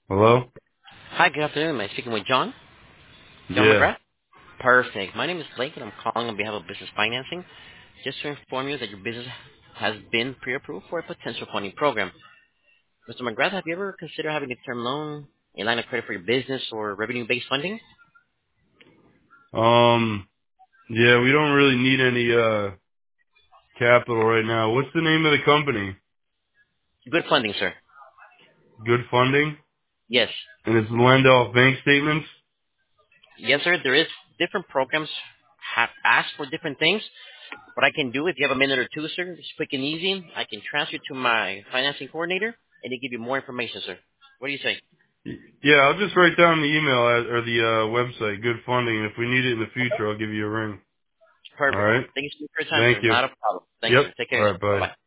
Hello? Hi, good afternoon. Am I speaking with John? John Yeah. McGrath? Perfect. My name is Blake, and I'm calling on behalf of Business Financing just to inform you that your business has been pre-approved for a potential funding program. Mr. McGrath, have you ever considered having a term loan, a line of credit for your business, or revenue-based funding? Um, yeah, we don't really need any, capital right now. What's the name of the company? Good funding, sir. Good Funding? Yes. And it's lend off bank statements? Yes, sir. There is different programs have asked for different things. What I can do, if you have a minute or two, sir, it's quick and easy. I can transfer you to my financing coordinator, and they give you more information, sir. What do you say? Yeah, I'll just write down the email or the, website, Good Funding. And if we need it in the future, I'll give you a ring. Perfect. Alright? Thank you so much for your time, sir. Thank you. Not a problem. Thank you, Yep. sir. Take care. Alright, bye. Bye-bye.